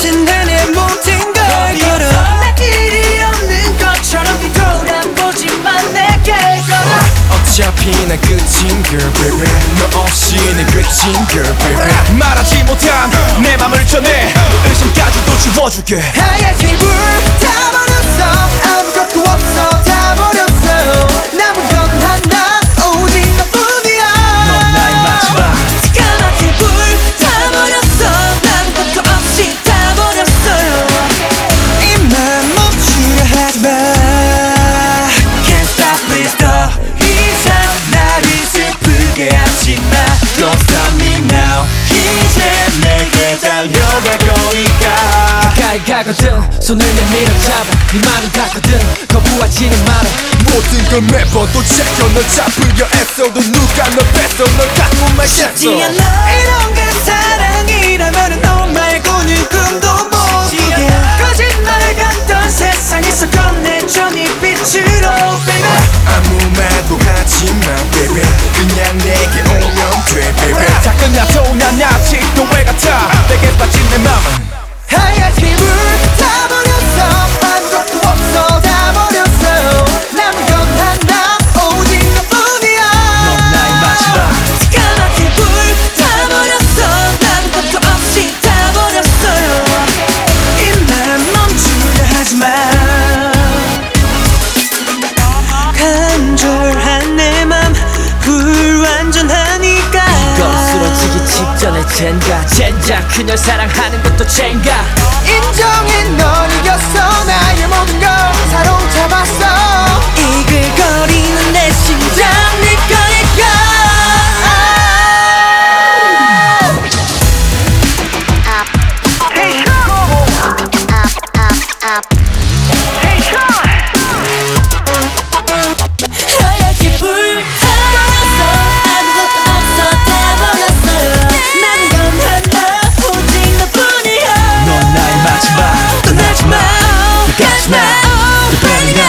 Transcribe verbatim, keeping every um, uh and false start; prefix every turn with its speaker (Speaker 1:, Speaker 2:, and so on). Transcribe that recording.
Speaker 1: 거짓말 내 모든 걸 걸어 내 일이 없는 것처럼 뒤돌아보지만 내게 걸어
Speaker 2: 어차피 난 끝인 girl baby 너 없이 내 끝인 girl baby 말하지 못한 내 맘을 전해 의심까지도 지워줄게
Speaker 1: 하얗게 불타버렸어 아무것도 없어 다 버렸어 남은 건 하나 오직 너뿐이야
Speaker 2: 넌 나의 마지막
Speaker 1: 까맣게 불타버렸어 아무것도 없이 다 버렸어요 이만 멈추려 하지마 Can't stop please stop 이상 나를 슬프게 하지마
Speaker 2: Don't stop me now
Speaker 1: 이제 내게 달려갈 거니까
Speaker 2: 가까이 가거든 손을 내밀어 잡아 네 맘이 닿거든 거부하지는 마라 모든 걸 매번 또 챙겨 널 잡으려 애써도 누가 널 뺐어 널 갖고 말겠어
Speaker 1: 쉽지 않아 이런 게 사랑이라면 너 말고는 꿈도 못 꾸게 거짓말 같던 세상에서 건네줘 네 빛으로 baby
Speaker 2: 아무 말도 하지마 baby 그냥 내게 오면 돼 baby 다 끝나도 난 아직도 왜 같아 내게 빠진 내 맘은
Speaker 1: 하얗게 불타버렸어 아무것도 없어 다 버렸어 남은 건 하나 오직 너뿐이야
Speaker 2: 넌 나의 마지막
Speaker 1: 까맣게 불타버렸어 아무것도 없이 다 버렸어요 이만 멈추려 하지마 간절한 내 맘 불완전하니까
Speaker 2: 이건 쓰러지기 직전의 젠가 젠장 그녀를 사랑하는 것도 젠가
Speaker 1: 인정해 널 이겼어 나의 모든 걸 사로잡았어 이글거리는 내 심장 네 거니까 하얗게 불타버렸어 아무것도 없어 다 버렸어요 남은 건 하나 오직 너뿐이야
Speaker 2: 넌 나의 마지막
Speaker 1: 떠나지마
Speaker 2: 가지마 또 변해가